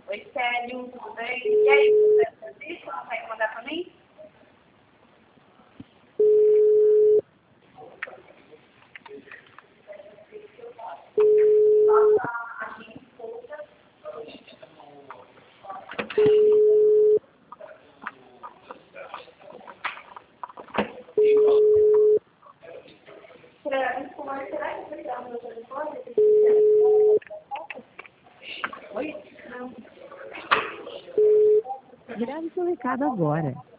Oi, Célio, tudo bem? E aí, Francisco, consegue mandar para mim? Será que você dá o meu telefone? Oi? Não. Grave seu recado agora.